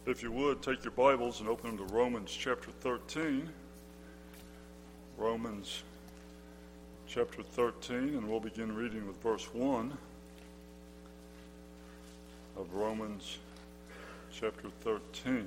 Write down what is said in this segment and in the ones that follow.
If you would, take your Bibles and open them to Romans chapter 13. Romans chapter 13, and we'll begin reading with verse 1 of Romans chapter 13.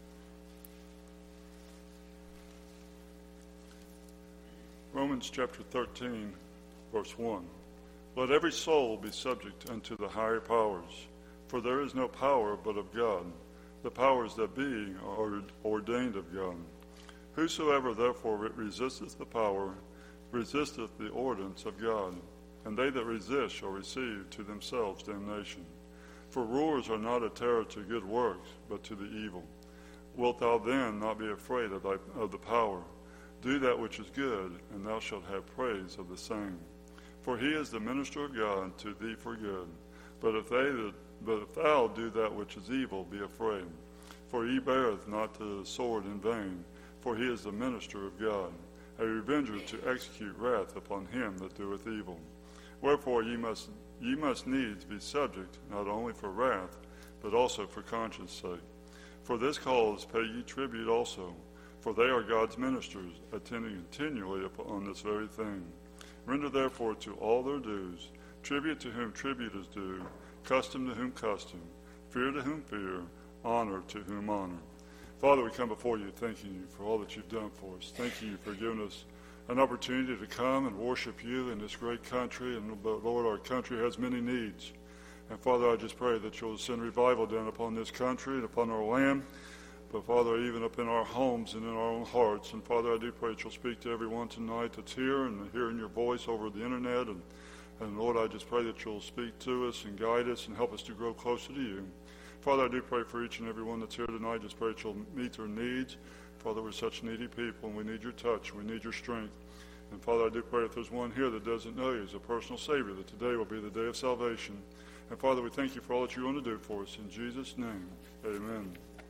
Romans chapter 13, verse 1. Let every soul be subject unto the higher powers, for there is no power but of God. The powers that be are ordained of God. Whosoever therefore resisteth the power, resisteth the ordinance of God, and they that resist shall receive to themselves damnation. For rulers are not a terror to good works, but to the evil. Wilt thou then not be afraid of the power? Do that which is good, and thou shalt have praise of the same. For he is the minister of God to thee for good. But if thou do that which is evil, be afraid. For he beareth not the sword in vain, for he is the minister of God, a revenger to execute wrath upon him that doeth evil. Wherefore ye must needs be subject, not only for wrath, but also for conscience sake. For this cause pay ye tribute also, for they are God's ministers, attending continually upon this very thing. Render therefore to all their dues, tribute to whom tribute is due, custom to whom custom, fear to whom fear, honor to whom honor. Father, we come before you thanking you for all that you've done for us. Thanking you for giving us an opportunity to come and worship you in this great country. And Lord, our country has many needs. And Father, I just pray that you'll send revival down upon this country and upon our land. But Father, even up in our homes and in our own hearts. And Father, I do pray that you'll speak to everyone tonight that's here and hearing your voice over the internet. And Lord, I just pray that you'll speak to us and guide us and help us to grow closer to you. Father, I do pray for each and every one that's here tonight. Just pray that you'll meet their needs. Father, we're such needy people, and we need your touch. We need your strength. And Father, I do pray if there's one here that doesn't know you as a personal Savior, that today will be the day of salvation. And Father, we thank you for all that you want to do for us. In Jesus' name, amen.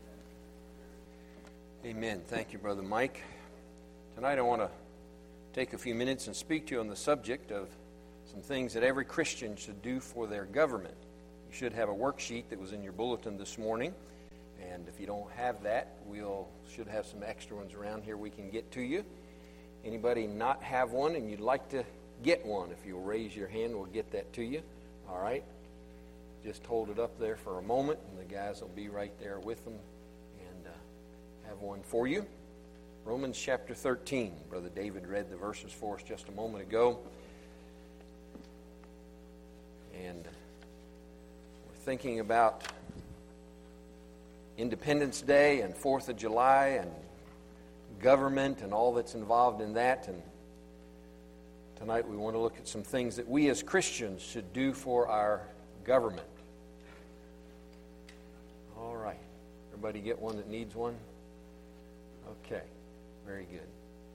Amen. Thank you, Brother Mike. Tonight I want to take a few minutes and speak to you on the subject of some things that every Christian should do for their government. You should have a worksheet that was in your bulletin this morning. And if you don't have that, should have some extra ones around here we can get to you. Anybody not have one and you'd like to get one, if you'll raise your hand, we'll get that to you. All right? Just hold it up there for a moment, and the guys will be right there with them and have one for you. Romans chapter 13. Brother David read the verses for us just a moment ago. And we're thinking about Independence Day and 4th of July and government and all that's involved in that. And tonight we want to look at some things that we as Christians should do for our government. All right. Everybody get one that needs one? Okay. Very good.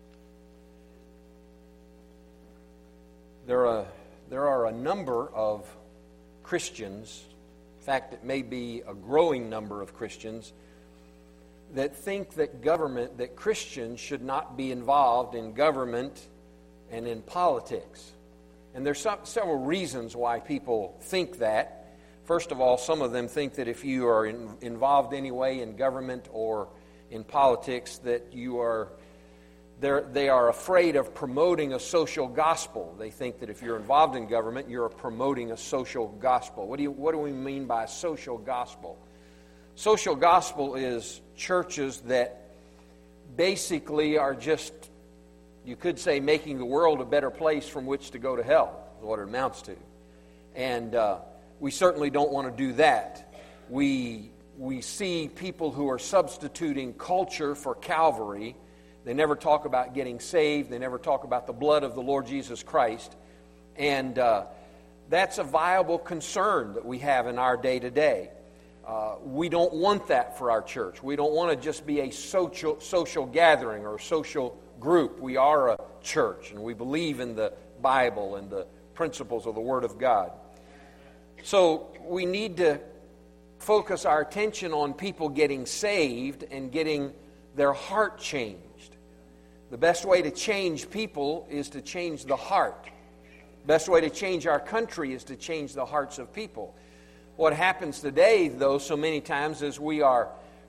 There are a number of Christians, in fact, it may be a growing number of Christians, that think that Christians should not be involved in government and in politics. And there's several reasons why people think that. First of all, some of them think that if you are involved anyway in government or in politics, that they are afraid of promoting a social gospel. They think that if you're involved in government, you're promoting a social gospel. What do we mean by social gospel? Social gospel is churches that basically are just, you could say, making the world a better place from which to go to hell, is what it amounts to. And we certainly don't want to do that. We see people who are substituting culture for Calvary. They never talk about getting saved. They never talk about the blood of the Lord Jesus Christ. And that's a viable concern that we have in our day-to-day. We don't want that for our church. We don't want to just be a social gathering or a social group. We are a church, and we believe in the Bible and the principles of the Word of God. So we need to focus our attention on people getting saved and getting their heart changed. The best way to change people is to change the heart. The best way to change our country is to change the hearts of people. What happens today, though, so many times is we are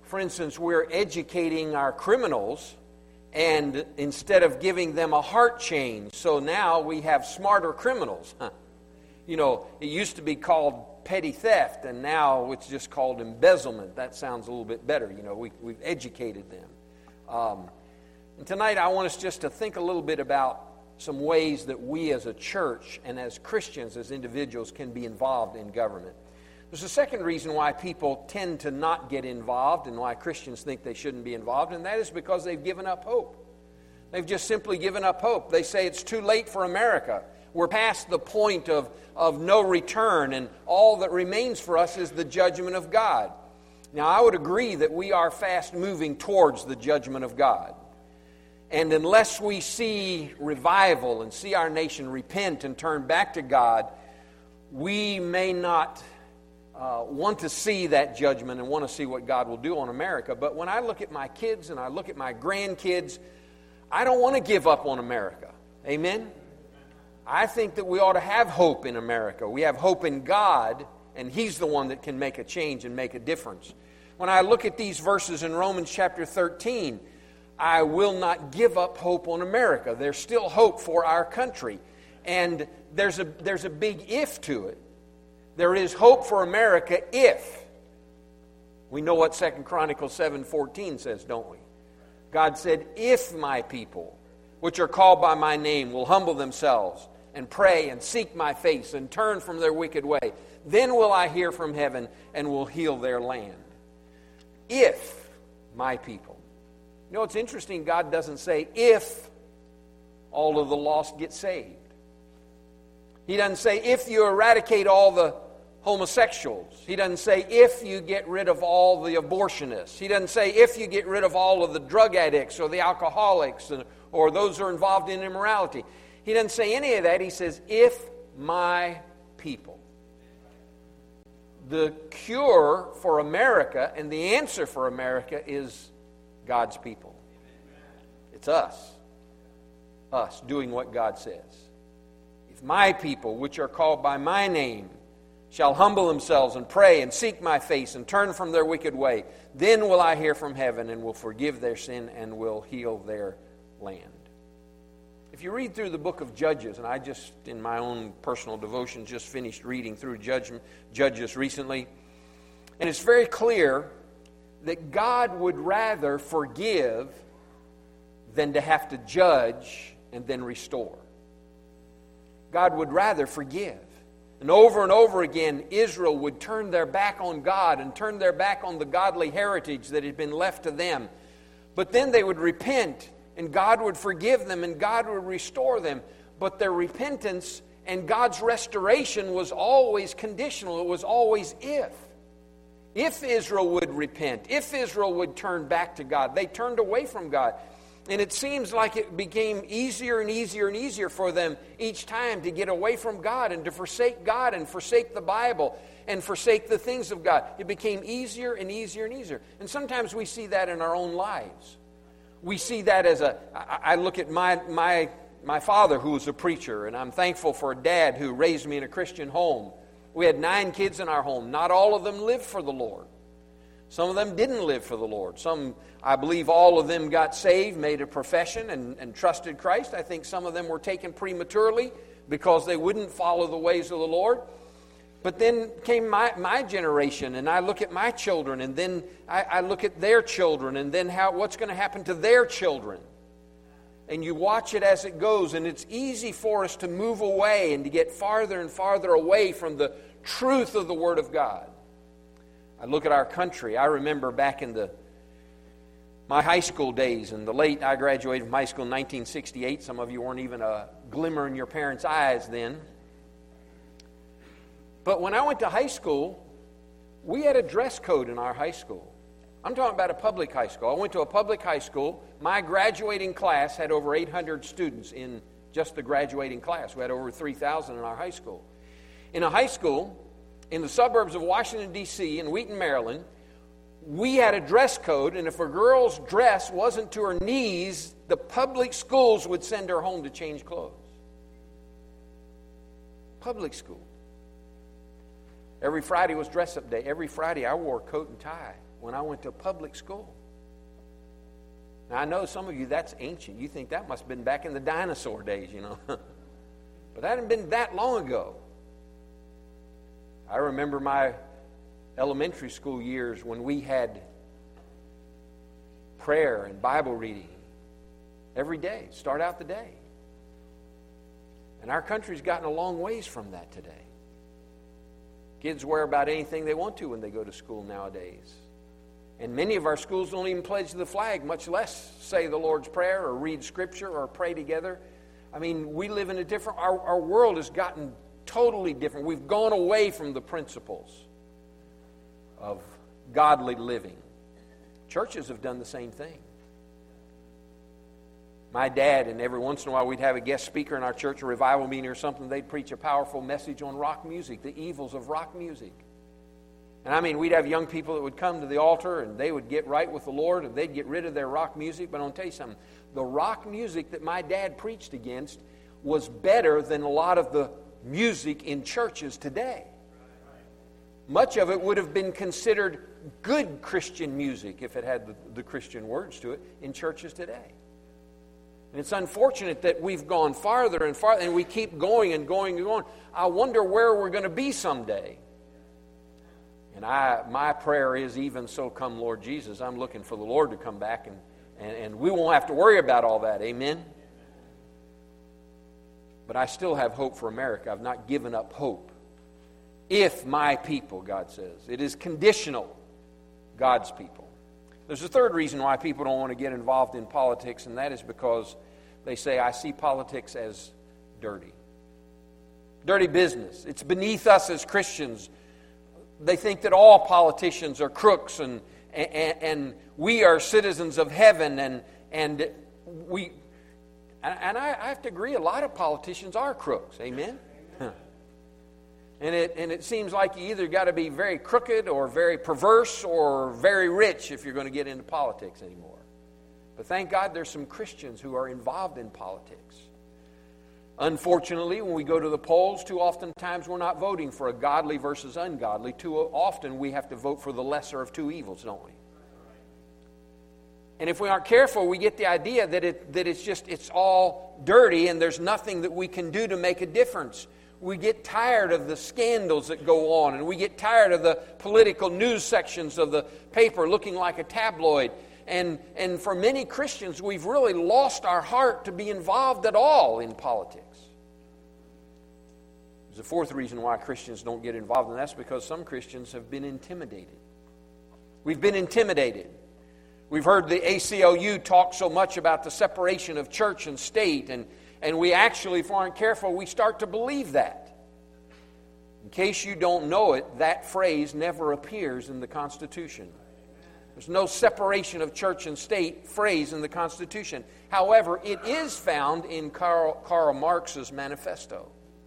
for instance, we're educating our criminals, and instead of giving them a heart change, so now we have smarter criminals. You know, it used to be called petty theft, and now it's just called embezzlement. That sounds a little bit better. You know, we've educated them. And tonight I want us just to think a little bit about some ways that we as a church and as Christians, as individuals, can be involved in government. There's a second reason why people tend to not get involved and why Christians think they shouldn't be involved, and that is because they've given up hope. They've just simply given up hope. They say it's too late for America. We're past the point of no return, and all that remains for us is the judgment of God. Now, I would agree that we are fast moving towards the judgment of God. And unless we see revival and see our nation repent and turn back to God, we may not want to see that judgment and want to see what God will do on America. But when I look at my kids and I look at my grandkids, I don't want to give up on America. Amen? I think that we ought to have hope in America. We have hope in God, and He's the one that can make a change and make a difference. When I look at these verses in Romans chapter 13, I will not give up hope on America. There's still hope for our country. And there's a big if to it. There is hope for America if. We know what 2 Chronicles 7:14 says, don't we? God said, if my people, which are called by my name, will humble themselves and pray and seek my face and turn from their wicked way, then will I hear from heaven and will heal their land. If my people. You know, it's interesting, God doesn't say if all of the lost get saved. He doesn't say if you eradicate all the homosexuals. He doesn't say if you get rid of all the abortionists. He doesn't say if you get rid of all of the drug addicts or the alcoholics or those who are involved in immorality. He doesn't say any of that. He says, if my people. The cure for America and the answer for America is God's people. It's us. Us doing what God says. If my people, which are called by my name, shall humble themselves and pray and seek my face and turn from their wicked way, then will I hear from heaven and will forgive their sin and will heal their land. If you read through the book of Judges, and I just, in my own personal devotion, just finished reading through Judges recently, and it's very clear that God would rather forgive than to have to judge and then restore. God would rather forgive. And over again, Israel would turn their back on God and turn their back on the godly heritage that had been left to them. But then they would repent, and God would forgive them, and God would restore them. But their repentance and God's restoration was always conditional. It was always if. If Israel would repent, if Israel would turn back to God. They turned away from God. And it seems like it became easier and easier and easier for them each time to get away from God and to forsake God and forsake the Bible and forsake the things of God. It became easier and easier and easier. And sometimes we see that in our own lives. We see that as I look at my father, who was a preacher, and I'm thankful for a dad who raised me in a Christian home. We had 9 kids in our home. Not all of them lived for the Lord. Some of them didn't live for the Lord. Some, I believe all of them got saved, made a profession, and trusted Christ. I think some of them were taken prematurely because they wouldn't follow the ways of the Lord. But then came my generation, and I look at my children, and then I look at their children, and then what's going to happen to their children. And you watch it as it goes, and it's easy for us to move away and to get farther and farther away from the truth of the Word of God. I look at our country. I remember back in my high school days, I graduated from high school in 1968. Some of you weren't even a glimmer in your parents' eyes then. But when I went to high school, we had a dress code in our high school. I'm talking about a public high school. I went to a public high school. My graduating class had over 800 students in just the graduating class. We had over 3,000 in our high school. In a high school in the suburbs of Washington, D.C., in Wheaton, Maryland, we had a dress code, and if a girl's dress wasn't to her knees, the public schools would send her home to change clothes. Public school. Every Friday was dress-up day. Every Friday I wore a coat and tie. when I went to public school. Now, I know some of you, that's ancient. You think that must have been back in the dinosaur days, you know. But that hadn't been that long ago. I remember my elementary school years when we had prayer and Bible reading every day, start out the day. And our country's gotten a long ways from that today. Kids wear about anything they want to when they go to school nowadays. And many of our schools don't even pledge the flag, much less say the Lord's Prayer or read Scripture or pray together. I mean, we live in a different, our world has gotten totally different. We've gone away from the principles of godly living. Churches have done the same thing. My dad, and every once in a while we'd have a guest speaker in our church, a revival meeting or something, they'd preach a powerful message on rock music, the evils of rock music. And I mean, we'd have young people that would come to the altar and they would get right with the Lord and they'd get rid of their rock music. But I'll tell you something, the rock music that my dad preached against was better than a lot of the music in churches today. Much of it would have been considered good Christian music if it had the Christian words to it in churches today. And it's unfortunate that we've gone farther and farther, and we keep going and going and going. I wonder where we're going to be someday. And my prayer is, even so come Lord Jesus. I'm looking for the Lord to come back, and we won't have to worry about all that. Amen? But I still have hope for America. I've not given up hope. If my people, God says. It is conditional, God's people. There's a third reason why people don't want to get involved in politics, and that is because they say, I see politics as dirty. Dirty business. It's beneath us as Christians. They think that all politicians are crooks, and we are citizens of heaven, and I have to agree, a lot of politicians are crooks. Amen? And it seems like you either got to be very crooked or very perverse or very rich if you're going to get into politics anymore. But thank God there's some Christians who are involved in politics. Unfortunately, when we go to the polls, too often times we're not voting for a godly versus ungodly. Too often we have to vote for the lesser of two evils, don't we? And if we aren't careful, we get the idea that it's all dirty and there's nothing that we can do to make a difference. We get tired of the scandals that go on, and we get tired of the political news sections of the paper looking like a tabloid. And for many Christians, we've really lost our heart to be involved at all in politics. There's a fourth reason why Christians don't get involved, and that's because some Christians have been intimidated. We've been intimidated. We've heard the ACLU talk so much about the separation of church and state, and we actually, if we aren't careful, we start to believe that. In case you don't know it, that phrase never appears in the Constitution. There's no separation of church and state phrase in the Constitution. However, it is found in Karl Marx's manifesto.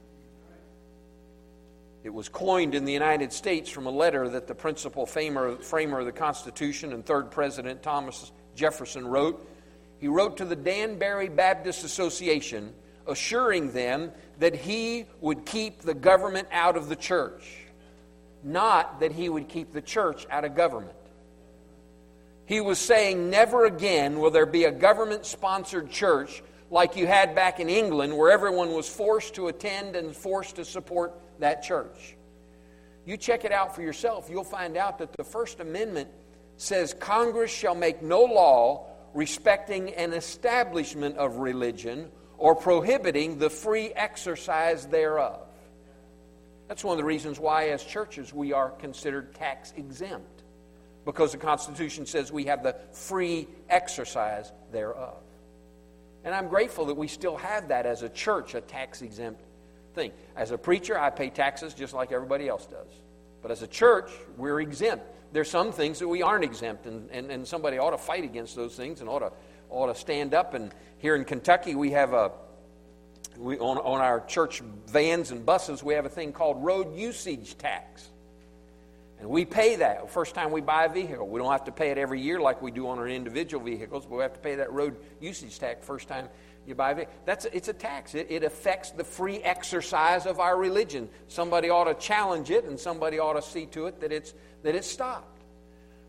It was coined in the United States from a letter that the principal framer of the Constitution and third president, Thomas Jefferson, wrote. He wrote to the Danbury Baptist Association, assuring them that he would keep the government out of the church, not that he would keep the church out of government. He was saying, never again will there be a government-sponsored church like you had back in England, where everyone was forced to attend and forced to support that church. You check it out for yourself. You'll find out that the First Amendment says Congress shall make no law respecting an establishment of religion or prohibiting the free exercise thereof. That's one of the reasons why as churches we are considered tax exempt, because the Constitution says we have the free exercise thereof. And I'm grateful that we still have that as a church, a tax exempt thing. As a preacher, I pay taxes just like everybody else does. But as a church, we're exempt. There's some things that we aren't exempt, and somebody ought to fight against those things and ought to stand up. And here in Kentucky, we have on our church vans and buses, we have a thing called road usage tax. And we pay that the first time we buy a vehicle. We don't have to pay it every year like we do on our individual vehicles, but we have to pay that road usage tax first time you buy a vehicle. It's a tax. It affects the free exercise of our religion. Somebody ought to challenge it, and somebody ought to see to it that it's stopped.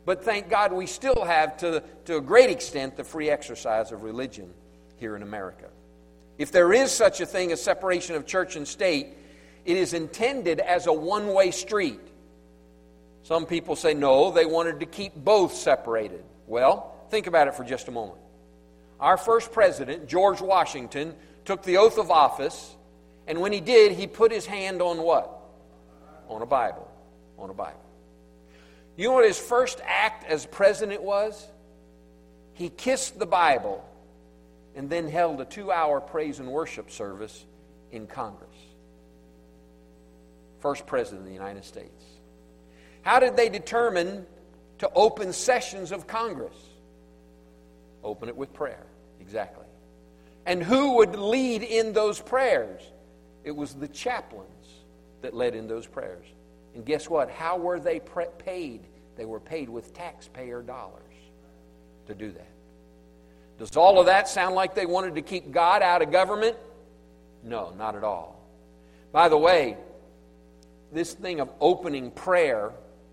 But thank God we still have, to a great extent, the free exercise of religion here in America. If there is such a thing as separation of church and state, it is intended as a one-way street. Some people say, no, they wanted to keep both separated. Well, think about it for just a moment. Our first president, George Washington, took the oath of office, and when he did, he put his hand on what? On a Bible. On a Bible. You know what his first act as president was? He kissed the Bible and then held a 2-hour praise and worship service in Congress. First president of the United States. How did they determine to open sessions of Congress? Open it with prayer. Exactly. And who would lead in those prayers? It was the chaplains that led in those prayers. And guess what? How were they paid? They were paid with taxpayer dollars to do that. Does all of that sound like they wanted to keep God out of government? No, not at all. By the way, this thing of opening prayer,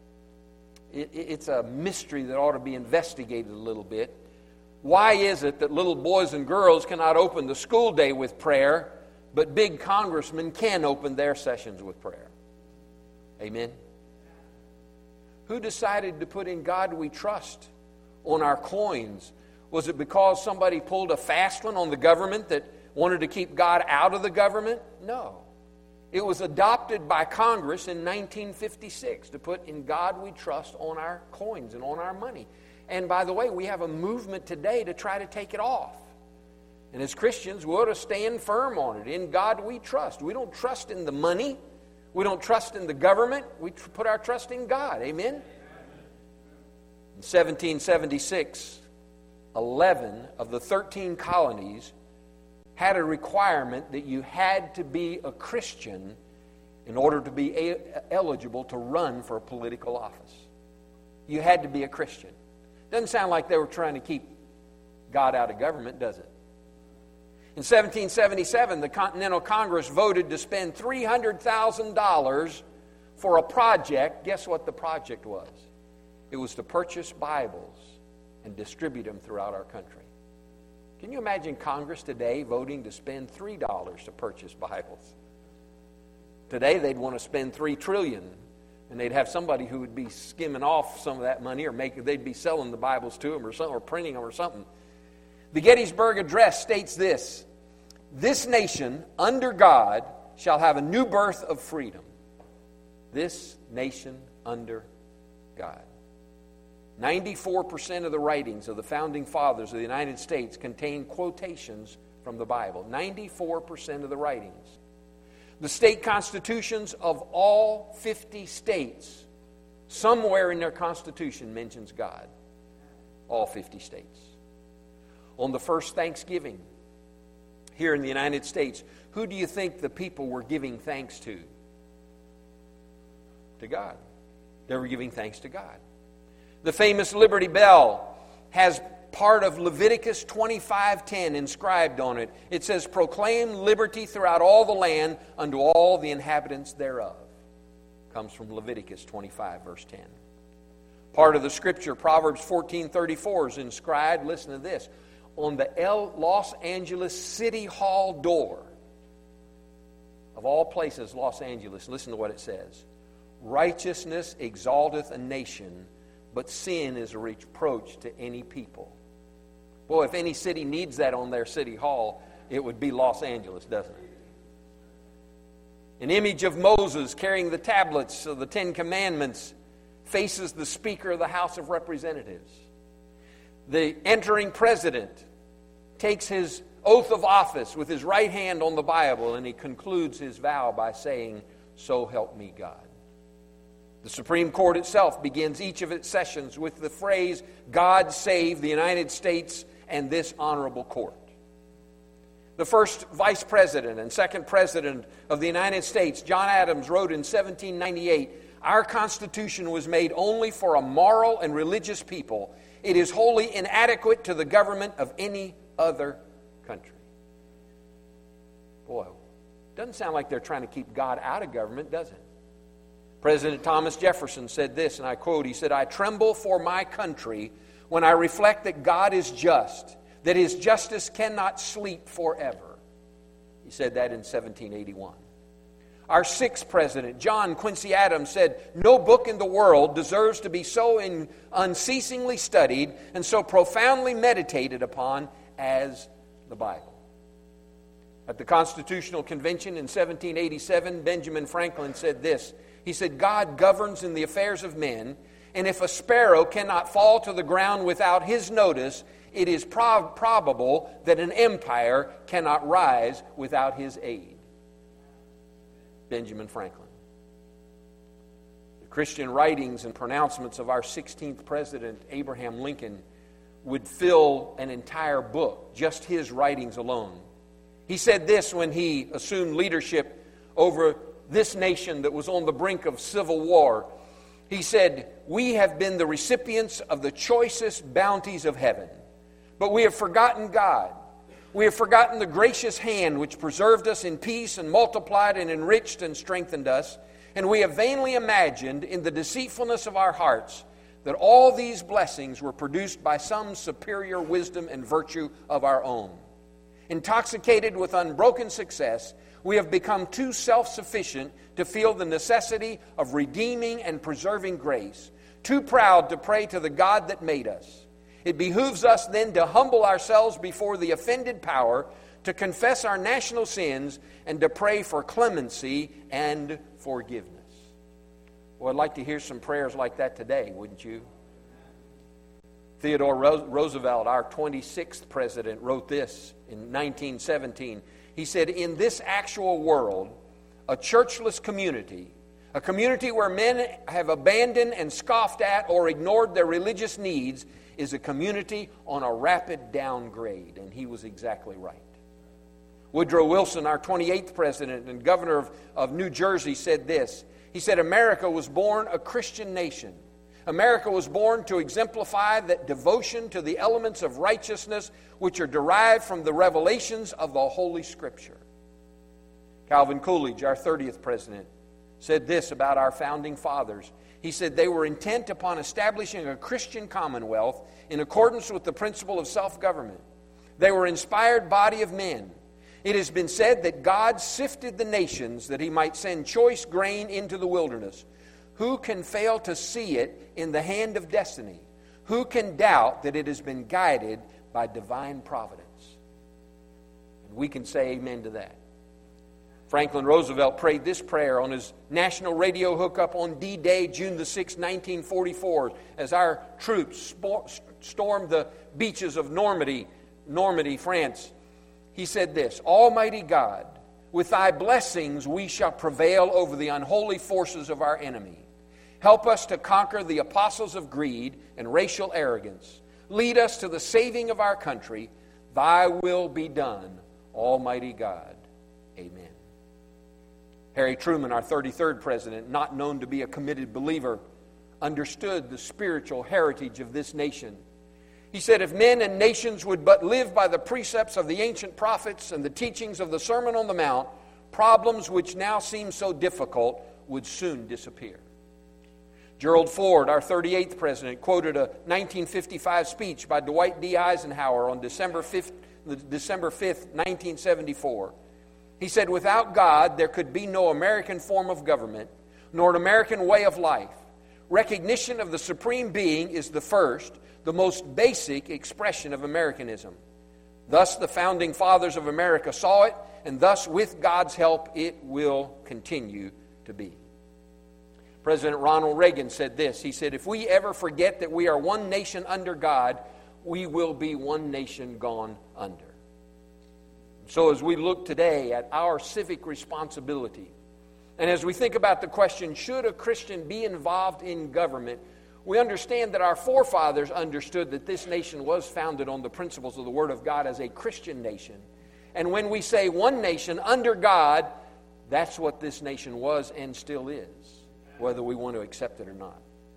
it's a mystery that ought to be investigated a little bit. Why is it that little boys and girls cannot open the school day with prayer, but big congressmen can open their sessions with prayer? Amen? Who decided to put "In God We Trust" on our coins? Was it because somebody pulled a fast one on the government that wanted to keep God out of the government? No. It was adopted by Congress in 1956 to put "In God We Trust" on our coins and on our money. And by the way, we have a movement today to try to take it off. And as Christians, we ought to stand firm on it. In God we trust. We don't trust in the money. We don't trust in the government. We put our trust in God. Amen? In 1776, 11 of the 13 colonies had a requirement that you had to be a Christian in order to be eligible to run for a political office. You had to be a Christian. Doesn't sound like they were trying to keep God out of government, does it? In 1777, the Continental Congress voted to spend $300,000 for a project. Guess what the project was? It was to purchase Bibles and distribute them throughout our country. Can you imagine Congress today voting to spend $3 to purchase Bibles? Today they'd want to spend $3 trillion, and they'd have somebody who would be skimming off some of that money, or they'd be selling the Bibles to them or something, or printing them or something. The Gettysburg Address states this: "This nation, under God, shall have a new birth of freedom." This nation under God. 94% of the writings of the Founding Fathers of the United States contain quotations from the Bible. 94% of the writings. The state constitutions of all 50 states, somewhere in their constitution mentions God. All 50 states. On the first Thanksgiving here in the United States, who do you think the people were giving thanks to? To God. They were giving thanks to God. The famous Liberty Bell has part of Leviticus 25:10 inscribed on it. It says, "Proclaim liberty throughout all the land unto all the inhabitants thereof." Comes from Leviticus 25, verse 10. Part of the scripture, Proverbs 14:34, is inscribed, listen to this, on the Los Angeles City Hall door. Of all places, Los Angeles, listen to what it says. "Righteousness exalteth a nation, but sin is a reproach to any people." Boy, if any city needs that on their city hall, it would be Los Angeles, doesn't it? An image of Moses carrying the tablets of the Ten Commandments faces the Speaker of the House of Representatives. The entering president takes his oath of office with his right hand on the Bible, and he concludes his vow by saying, "So help me God." The Supreme Court itself begins each of its sessions with the phrase, "God save the United States and this honorable court." The first vice president and second president of the United States, John Adams, wrote in 1798, "Our Constitution was made only for a moral and religious people. It is wholly inadequate to the government of any other country." Boy, doesn't sound like they're trying to keep God out of government, does it? President Thomas Jefferson said this, and I quote, he said, "I tremble for my country when I reflect that God is just, that His justice cannot sleep forever." He said that in 1781. Our sixth president, John Quincy Adams, said, "No book in the world deserves to be so unceasingly studied and so profoundly meditated upon as the Bible." At the Constitutional Convention in 1787, Benjamin Franklin said this. He said, "God governs in the affairs of men, and if a sparrow cannot fall to the ground without His notice, it is probable that an empire cannot rise without His aid." Benjamin Franklin. The Christian writings and pronouncements of our 16th president, Abraham Lincoln, would fill an entire book, just his writings alone. He said this when he assumed leadership over this nation that was on the brink of civil war. He said, "We have been the recipients of the choicest bounties of heaven, but we have forgotten God. We have forgotten the gracious hand which preserved us in peace and multiplied and enriched and strengthened us, and we have vainly imagined in the deceitfulness of our hearts that all these blessings were produced by some superior wisdom and virtue of our own. Intoxicated with unbroken success, we have become too self-sufficient to feel the necessity of redeeming and preserving grace, too proud to pray to the God that made us. It behooves us then to humble ourselves before the offended power, to confess our national sins, and to pray for clemency and forgiveness." Well, I'd like to hear some prayers like that today, wouldn't you? Theodore Roosevelt, our 26th president, wrote this in 1917. He said, "In this actual world, a churchless community, a community where men have abandoned and scoffed at or ignored their religious needs, is a community on a rapid downgrade." And he was exactly right. Woodrow Wilson, our 28th president and governor of New Jersey, said this. He said, "America was born a Christian nation. America was born to exemplify that devotion to the elements of righteousness which are derived from the revelations of the Holy Scripture." Calvin Coolidge, our 30th president, said this about our founding fathers. He said, "They were intent upon establishing a Christian commonwealth in accordance with the principle of self-government. They were an inspired body of men. It has been said that God sifted the nations that He might send choice grain into the wilderness. Who can fail to see it in the hand of destiny? Who can doubt that it has been guided by divine providence?" And we can say amen to that. Franklin Roosevelt prayed this prayer on his national radio hookup on D-Day, June the 6th, 1944, as our troops stormed the beaches of Normandy, France. He said this, "Almighty God, with Thy blessings we shall prevail over the unholy forces of our enemy. Help us to conquer the apostles of greed and racial arrogance. Lead us to the saving of our country. Thy will be done, Almighty God. Amen." Harry Truman, our 33rd president, not known to be a committed believer, understood the spiritual heritage of this nation. He said, "If men and nations would but live by the precepts of the ancient prophets and the teachings of the Sermon on the Mount, problems which now seem so difficult would soon disappear." Gerald Ford, our 38th president, quoted a 1955 speech by Dwight D. Eisenhower on December 5th, 1974. He said, "Without God, there could be no American form of government, nor an American way of life. Recognition of the Supreme Being is the first, the most basic expression of Americanism. Thus the founding fathers of America saw it, and thus, with God's help, it will continue to be." President Ronald Reagan said this. He said, "If we ever forget that we are one nation under God, we will be one nation gone under." So as we look today at our civic responsibility, and as we think about the question, should a Christian be involved in government, we understand that our forefathers understood that this nation was founded on the principles of the Word of God as a Christian nation. And when we say one nation under God, that's what this nation was and still is, whether we want to accept it or not.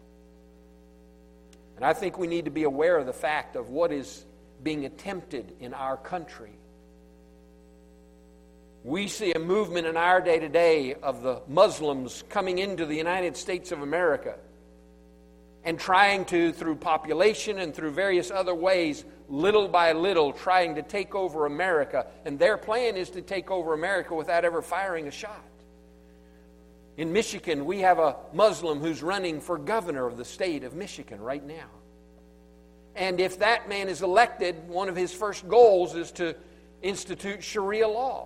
And I think we need to be aware of the fact of what is being attempted in our country. We see a movement in our day today of the Muslims coming into the United States of America and trying to, through population and through various other ways, little by little, trying to take over America. And their plan is to take over America without ever firing a shot. In Michigan, we have a Muslim who's running for governor of the state of Michigan right now. And if that man is elected, one of his first goals is to institute Sharia law.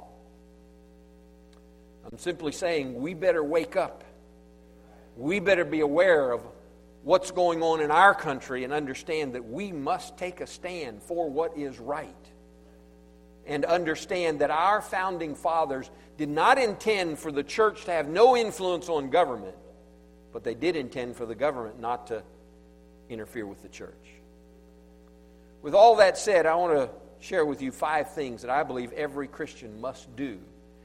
I'm simply saying we better wake up. We better be aware of what's going on in our country and understand that we must take a stand for what is right. And understand that our founding fathers did not intend for the church to have no influence on government, but they did intend for the government not to interfere with the church. With all that said, I want to share with you 5 things that I believe every Christian must do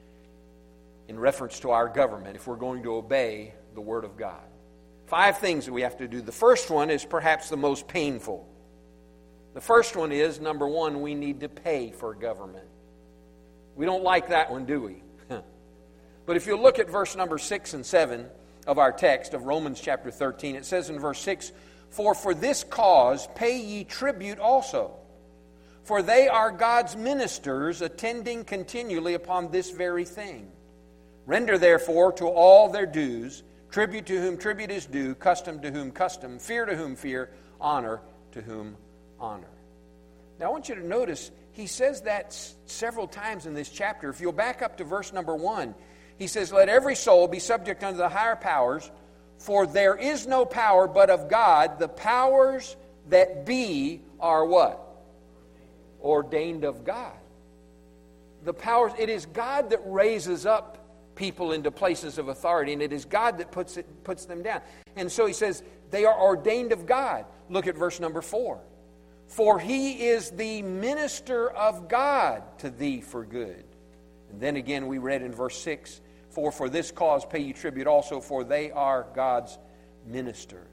in reference to our government if we're going to obey the Word of God. 5 things that we have to do. The first one is perhaps the most painful. The first one is, number 1, we need to pay for government. We don't like that one, do we? But if you look at verse number 6 and 7 of our text of Romans chapter 13, it says in verse 6, for this cause pay ye tribute also, for they are God's ministers, attending continually upon this very thing. Render therefore to all their dues, tribute to whom tribute is due, custom to whom custom, fear to whom fear, honor to whom honor. Now I want you to notice, he says that several times in this chapter. If you'll back up to verse number 1, he says, let every soul be subject unto the higher powers, for there is no power but of God. The powers that be are what? Ordained of God. The powers, it is God that raises up people into places of authority, and it is God that puts them down. And so he says, they are ordained of God. Look at verse number 4. For he is the minister of God to thee for good. And then again we read in verse 6, for this cause pay ye tribute also, for they are God's ministers.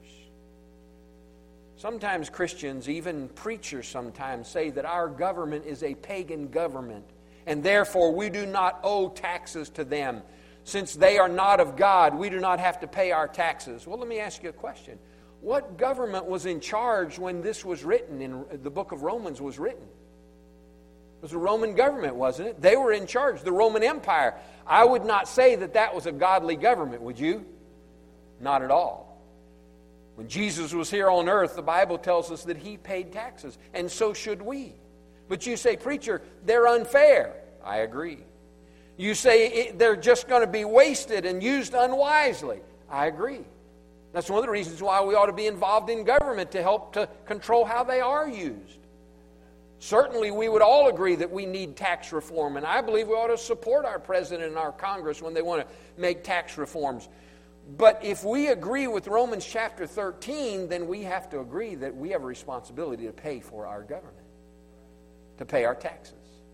Sometimes Christians, even preachers sometimes, say that our government is a pagan government, and therefore we do not owe taxes to them. Since they are not of God, we do not have to pay our taxes. Well, let me ask you a question. What government was in charge when this was written, in the book of Romans was written? It was the Roman government, wasn't it? They were in charge, the Roman Empire. I would not say that that was a godly government, would you? Not at all. When Jesus was here on earth, the Bible tells us that he paid taxes, and so should we. But you say, preacher, they're unfair. I agree. You say they're just going to be wasted and used unwisely. I agree. That's one of the reasons why we ought to be involved in government, to help to control how they are used. Certainly, we would all agree that we need tax reform, and I believe we ought to support our president and our Congress when they want to make tax reforms. But if we agree with Romans chapter 13, then we have to agree that we have a responsibility to pay for our government, to pay our taxes.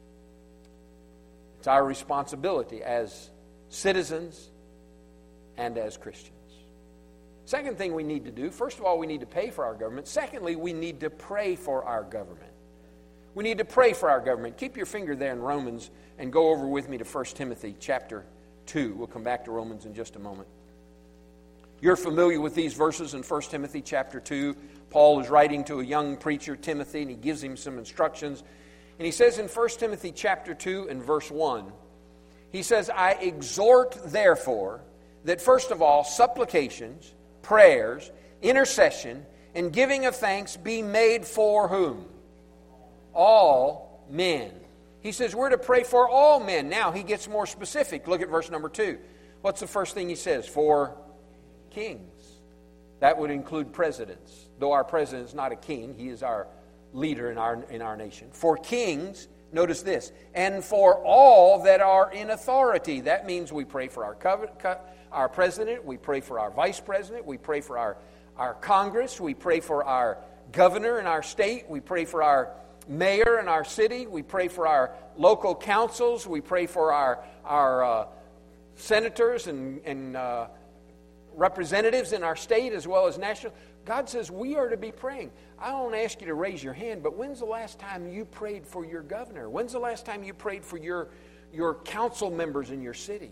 It's our responsibility as citizens and as Christians. Second thing we need to do, first of all, we need to pay for our government. Secondly, we need to pray for our government. We need to pray for our government. Keep your finger there in Romans and go over with me to 1 Timothy chapter 2. We'll come back to Romans in just a moment. You're familiar with these verses in 1 Timothy chapter 2. Paul is writing to a young preacher, Timothy, and he gives him some instructions. And he says in 1 Timothy chapter 2 and verse 1, he says, I exhort therefore that first of all supplications, prayers, intercession, and giving of thanks be made for whom? All men. He says we're to pray for all men. Now he gets more specific. Look at verse number 2. What's the first thing he says? For kings. That would include presidents. Though our president is not a king, he is our leader in our nation. For kings, notice this, and for all that are in authority. That means we pray for our president, we pray for our vice president, we pray for our Congress, we pray for our governor in our state, we pray for our mayor in our city, we pray for our local councils, we pray for our senators and representatives in our state as well as national. God says we are to be praying. I don't ask you to raise your hand, but when's the last time you prayed for your governor? When's the last time you prayed for your your council members in your city.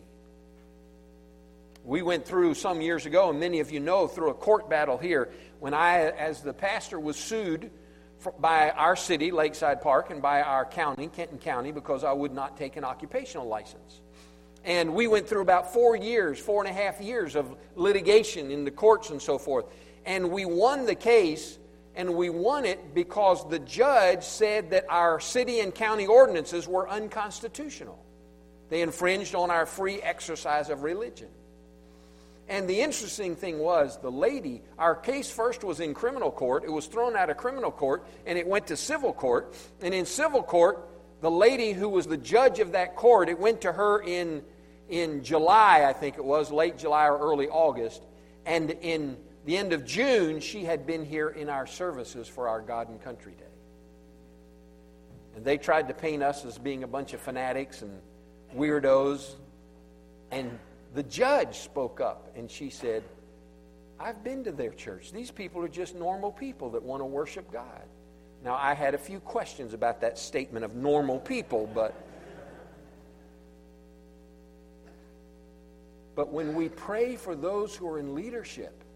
We went through some years ago, and many of you know, through a court battle here, when I, as the pastor, was sued by our city, Lakeside Park, and by our county, Kenton County, because I would not take an occupational license. And we went through about 4.5 years of litigation in the courts and so forth. And we won the case, and we won it because the judge said that our city and county ordinances were unconstitutional. They infringed on our free exercise of religion. And the interesting thing was, the lady, our case first was in criminal court. It was thrown out of criminal court, and it went to civil court. And in civil court, the lady who was the judge of that court, it went to her in July, I think it was, late July or early August. And in the end of June, she had been here in our services for our God and Country Day. And they tried to paint us as being a bunch of fanatics and weirdos. And the judge spoke up, and she said, I've been to their church. These people are just normal people that want to worship God. Now, I had a few questions about that statement of normal people, but when we pray for those who are in leadership,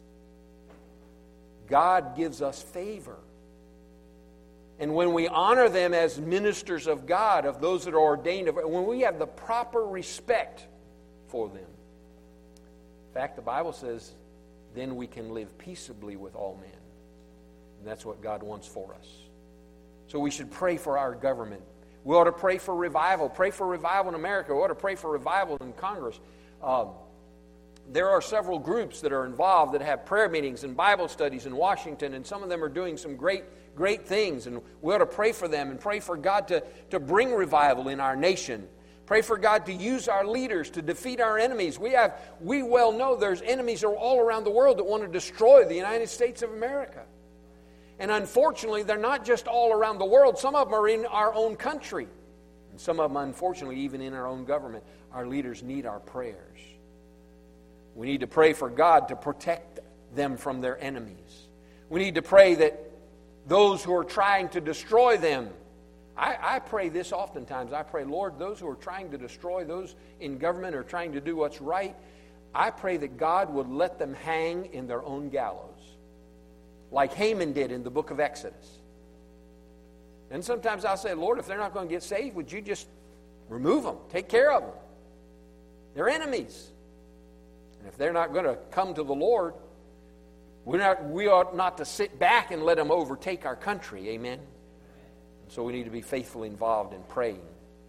God gives us favor. And when we honor them as ministers of God, of those that are ordained, when we have the proper respect for them, in fact, the Bible says, then we can live peaceably with all men. And that's what God wants for us. So we should pray for our government. We ought to pray for revival. Pray for revival in America. We ought to pray for revival in Congress. There are several groups that are involved that have prayer meetings and Bible studies in Washington, and some of them are doing some great things. And we ought to pray for them and pray for God to bring revival in our nation. Pray for God to use our leaders to defeat our enemies. We well know there's enemies all around the world that want to destroy the United States of America. And unfortunately, they're not just all around the world. Some of them are in our own country. And some of them, unfortunately, even in our own government. Our leaders need our prayers. We need to pray for God to protect them from their enemies. We need to pray that those who are trying to destroy them, I pray this oftentimes. I pray, Lord, those who are trying to destroy, those in government who are trying to do what's right, I pray that God would let them hang in their own gallows, like Haman did in the book of Exodus. And sometimes I'll say, Lord, if they're not going to get saved, would you just remove them, take care of them? They're enemies. And if they're not going to come to the Lord, we ought not to sit back and let them overtake our country. Amen? So we need to be faithfully involved in praying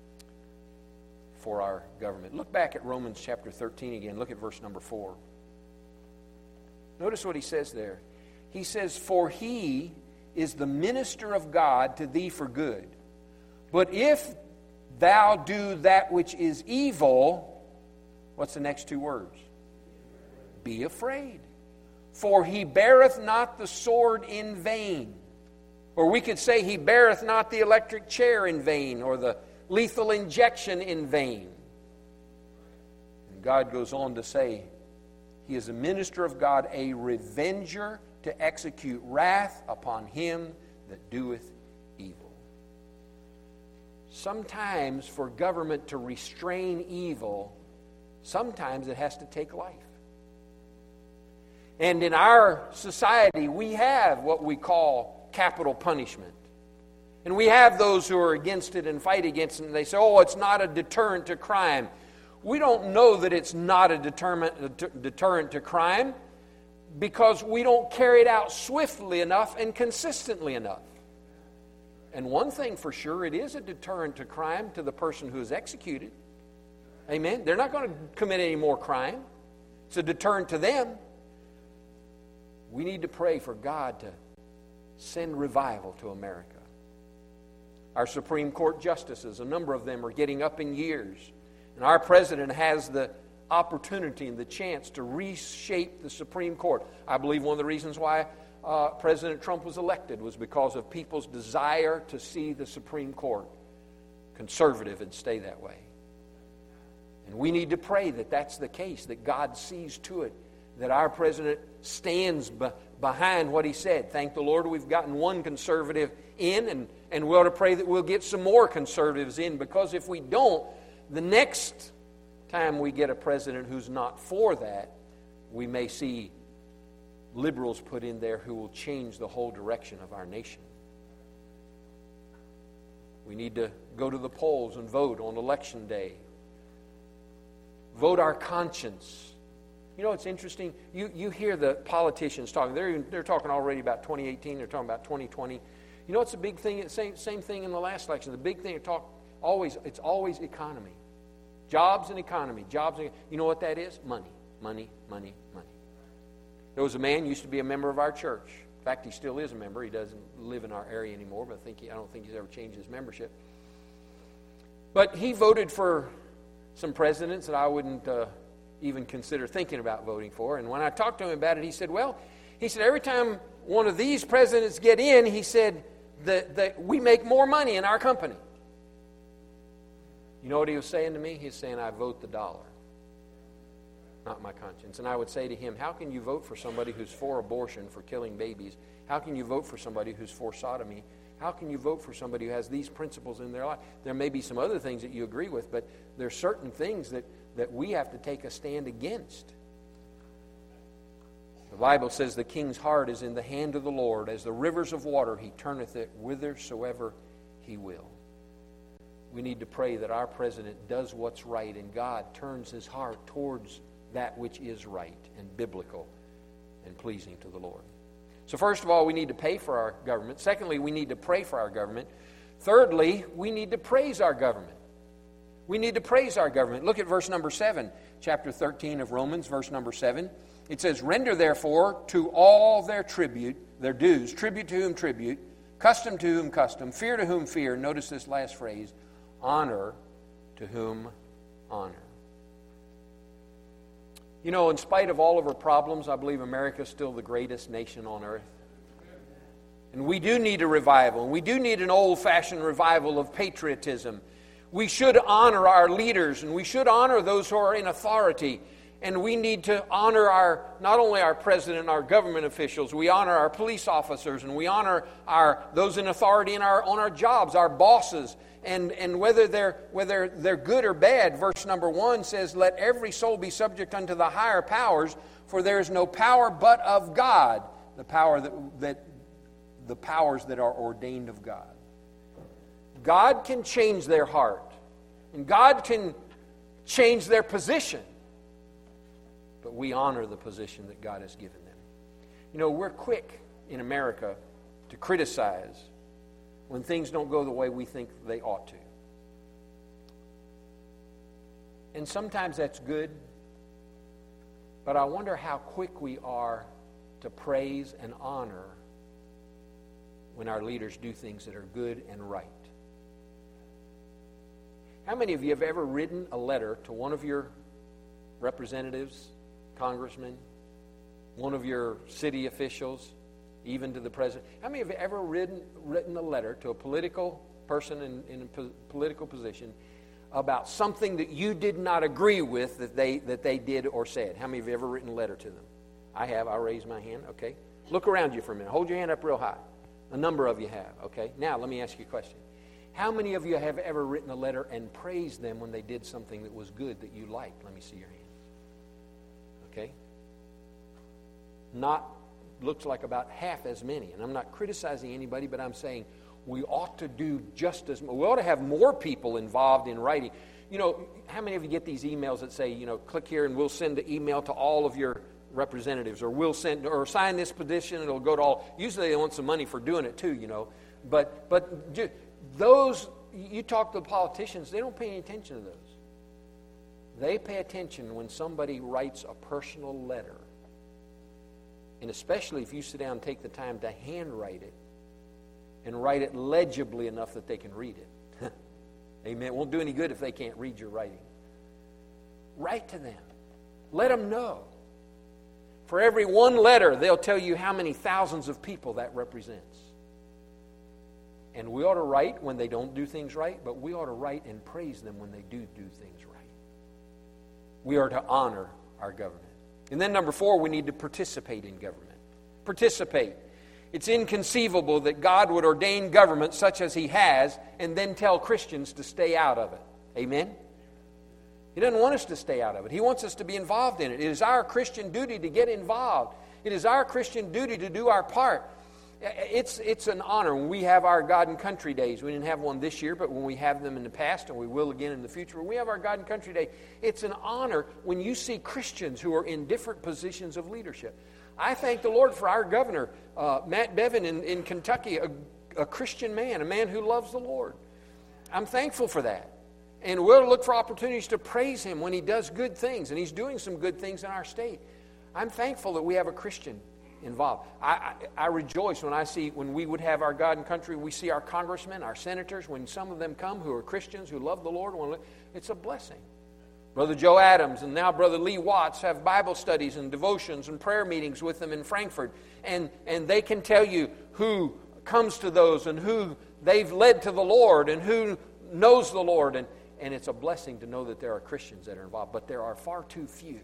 for our government. Look back at Romans chapter 13 again. Look at verse number 4. Notice what he says there. He says, for he is the minister of God to thee for good. But if thou do that which is evil, what's the next two words? Be afraid. For he beareth not the sword in vain. Or we could say he beareth not the electric chair in vain, or the lethal injection in vain. And God goes on to say, he is a minister of God, a revenger to execute wrath upon him that doeth evil. Sometimes for government to restrain evil, sometimes it has to take life. And in our society, we have what we call capital punishment. And we have those who are against it and fight against it, and they say, oh, it's not a deterrent to crime. We don't know that it's not a deterrent to crime because we don't carry it out swiftly enough and consistently enough. And one thing for sure, it is a deterrent to crime to the person who is executed. Amen? They're not going to commit any more crime. It's a deterrent to them. We need to pray for God to send revival to America. Our Supreme Court justices, a number of them are getting up in years. And our president has the opportunity and the chance to reshape the Supreme Court. I believe one of the reasons why President Trump was elected was because of people's desire to see the Supreme Court conservative and stay that way. And we need to pray that that's the case, that God sees to it, that our president stands behind what he said. Thank the Lord we've gotten one conservative in, and we ought to pray that we'll get some more conservatives in, because if we don't, the next time we get a president who's not for that, we may see liberals put in there who will change the whole direction of our nation. We need to go to the polls and vote on Election Day. Vote our conscience. You know, it's interesting. You hear the politicians talking. They're talking already about 2018. They're talking about 2020. You know, it's a big thing. Same thing in the last election. The big thing it's always economy. Jobs and economy. You know what that is? Money. Money, money, money. There was a man used to be a member of our church. In fact, he still is a member. He doesn't live in our area anymore, but I don't think he's ever changed his membership. But he voted for some presidents that I wouldn't even consider thinking about voting for. And when I talked to him about it, he said, every time one of these presidents get in, he said that we make more money in our company. You know what he was saying to me? He was saying, I vote the dollar, not my conscience. And I would say to him, how can you vote for somebody who's for abortion, for killing babies? How can you vote for somebody who's for sodomy? How can you vote for somebody who has these principles in their life? There may be some other things that you agree with, but there are certain things that we have to take a stand against. The Bible says the king's heart is in the hand of the Lord. As the rivers of water, he turneth it whithersoever he will. We need to pray that our president does what's right and God turns his heart towards that which is right and biblical and pleasing to the Lord. So first of all, we need to pay for our government. Secondly, we need to pray for our government. Thirdly, we need to praise our government. We need to praise our government. Look at verse number 7, chapter 13 of Romans, verse number 7. It says, render therefore to all their tribute, their dues, tribute to whom tribute, custom to whom custom, fear to whom fear. Notice this last phrase, honor to whom honor. You know, in spite of all of our problems, I believe America is still the greatest nation on earth. And we do need a revival. And we do need an old-fashioned revival of patriotism. We should honor our leaders, and we should honor those who are in authority. And we need to honor not only our president and our government officials, we honor our police officers, and we honor those in authority on our jobs, our bosses. And whether they're good or bad, verse number 1 says, let every soul be subject unto the higher powers, for there is no power but of God, the powers that are ordained of God. God can change their heart, and God can change their position, but we honor the position that God has given them. You know, we're quick in America to criticize when things don't go the way we think they ought to. And sometimes that's good, but I wonder how quick we are to praise and honor when our leaders do things that are good and right. How many of you have ever written a letter to one of your representatives, congressmen, one of your city officials, even to the president? How many of you have ever written a letter to a political person in a political position about something that you did not agree with that they did or said? How many of you have ever written a letter to them? I have. I'll raise my hand. Okay. Look around you for a minute. Hold your hand up real high. A number of you have. Okay. Now let me ask you a question. How many of you have ever written a letter and praised them when they did something that was good that you liked? Let me see your hand. Okay. Looks like about half as many. And I'm not criticizing anybody, but I'm saying we ought to do just as much. We ought to have more people involved in writing. You know, how many of you get these emails that say, you know, click here and we'll send an email to all of your representatives, or we'll send, or sign this petition and it'll go to all. Usually they want some money for doing it too, you know. But those, you talk to the politicians, they don't pay any attention to those. They pay attention when somebody writes a personal letter. And especially if you sit down and take the time to handwrite it and write it legibly enough that they can read it. Amen. It won't do any good if they can't read your writing. Write to them. Let them know. For every one letter, they'll tell you how many thousands of people that represents. And we ought to write when they don't do things right, but we ought to write and praise them when they do things right. We are to honor our government. And then number 4, we need to participate in government. Participate. It's inconceivable that God would ordain government such as He has and then tell Christians to stay out of it. Amen? He doesn't want us to stay out of it. He wants us to be involved in it. It is our Christian duty to get involved. It is our Christian duty to do our part. It's an honor when we have our God and Country Days. We didn't have one this year, but when we have them in the past, and we will again in the future, when we have our God and Country Day, it's an honor when you see Christians who are in different positions of leadership. I thank the Lord for our governor, Matt Bevin in Kentucky, a Christian man, a man who loves the Lord. I'm thankful for that. And we'll look for opportunities to praise him when he does good things, and he's doing some good things in our state. I'm thankful that we have a Christian involved. I rejoice when we would have our God and Country, we see our congressmen, our senators, when some of them come who are Christians, who love the Lord. It's a blessing. Brother Joe Adams and now Brother Lee Watts have Bible studies and devotions and prayer meetings with them in Frankfurt. And they can tell you who comes to those and who they've led to the Lord and who knows the Lord. And it's a blessing to know that there are Christians that are involved. But there are far too few.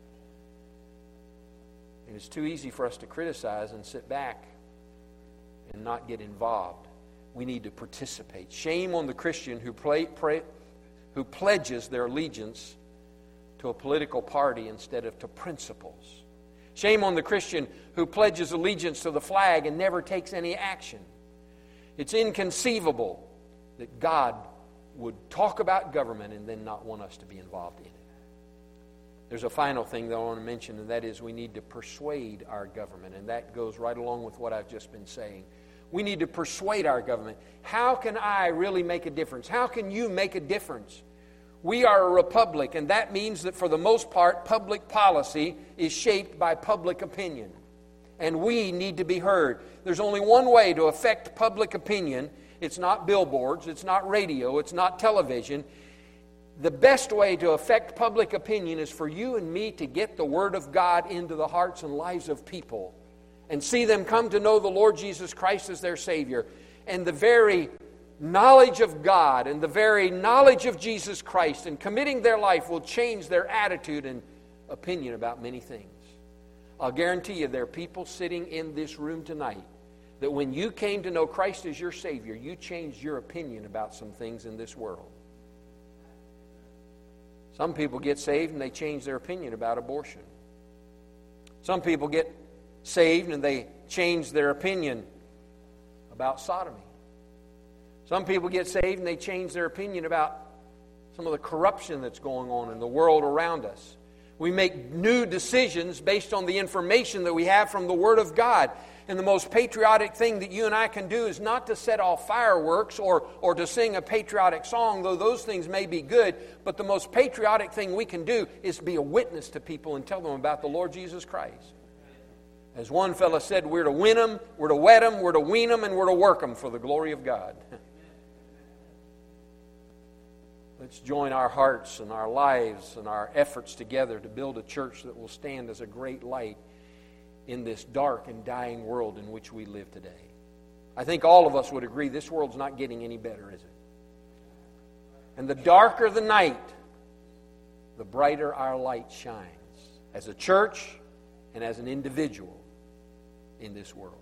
And it's too easy for us to criticize and sit back and not get involved. We need to participate. Shame on the Christian who pledges their allegiance to a political party instead of to principles. Shame on the Christian who pledges allegiance to the flag and never takes any action. It's inconceivable that God would talk about government and then not want us to be involved in it. There's a final thing that I want to mention, and that is we need to persuade our government, and that goes right along with what I've just been saying. We need to persuade our government. How can I really make a difference? How can you make a difference? We are a republic, and that means that for the most part, public policy is shaped by public opinion, and we need to be heard. There's only one way to affect public opinion. It's not billboards, it's not radio, it's not television. The best way to affect public opinion is for you and me to get the Word of God into the hearts and lives of people and see them come to know the Lord Jesus Christ as their Savior. And the very knowledge of God and the very knowledge of Jesus Christ and committing their life will change their attitude and opinion about many things. I'll guarantee you there are people sitting in this room tonight that when you came to know Christ as your Savior, you changed your opinion about some things in this world. Some people get saved and they change their opinion about abortion. Some people get saved and they change their opinion about sodomy. Some people get saved and they change their opinion about some of the corruption that's going on in the world around us. We make new decisions based on the information that we have from the Word of God. And the most patriotic thing that you and I can do is not to set off fireworks or to sing a patriotic song, though those things may be good. But the most patriotic thing we can do is be a witness to people and tell them about the Lord Jesus Christ. As one fellow said, we're to win them, we're to wed them, we're to wean them, and we're to work them for the glory of God. Let's join our hearts and our lives and our efforts together to build a church that will stand as a great light in this dark and dying world in which we live today. I think all of us would agree this world's not getting any better, is it? And the darker the night, the brighter our light shines as a church and as an individual in this world.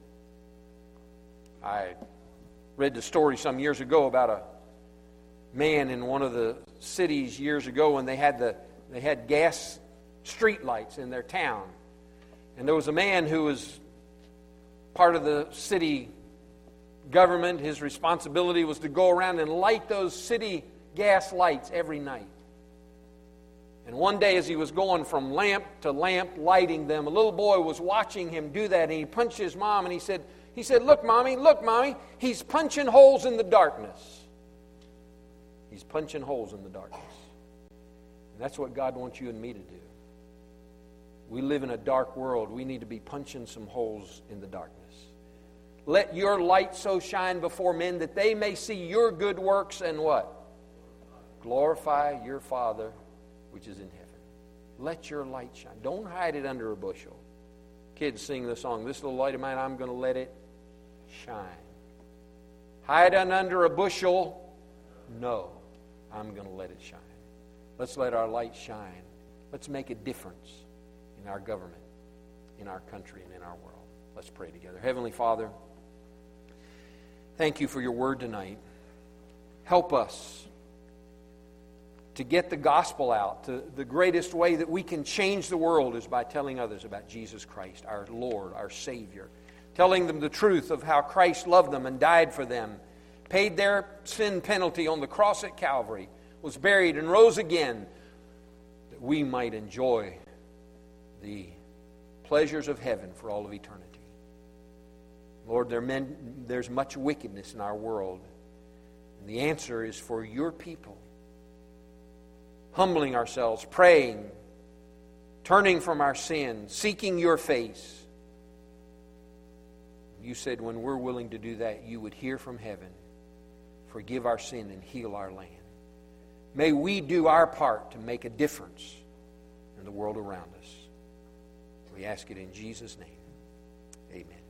I read the story some years ago about a man in one of the cities years ago when they had gas street lights in their town. And there was a man who was part of the city government. His responsibility was to go around and light those city gas lights every night. And one day as he was going from lamp to lamp lighting them, a little boy was watching him do that, and he punched his mom and he said, look, Mommy, he's punching holes in the darkness. He's punching holes in the darkness. And that's what God wants you and me to do. We live in a dark world. We need to be punching some holes in the darkness. Let your light so shine before men that they may see your good works and what? Glorify your Father which is in heaven. Let your light shine. Don't hide it under a bushel. Kids sing the song, this little light of mine, I'm going to let it shine. Hide it under a bushel? No, I'm going to let it shine. Let's let our light shine. Let's make a difference in our government, in our country, and in our world. Let's pray together. Heavenly Father, thank you for your word tonight. Help us to get the gospel out. The greatest way that we can change the world is by telling others about Jesus Christ, our Lord, our Savior. Telling them the truth of how Christ loved them and died for them, paid their sin penalty on the cross at Calvary, was buried and rose again, that we might enjoy the pleasures of heaven for all of eternity. Lord, there's much wickedness in our world. And the answer is for your people. Humbling ourselves, praying, turning from our sin, seeking your face. You said when we're willing to do that, you would hear from heaven, forgive our sin, and heal our land. May we do our part to make a difference in the world around us. We ask it in Jesus' name. Amen.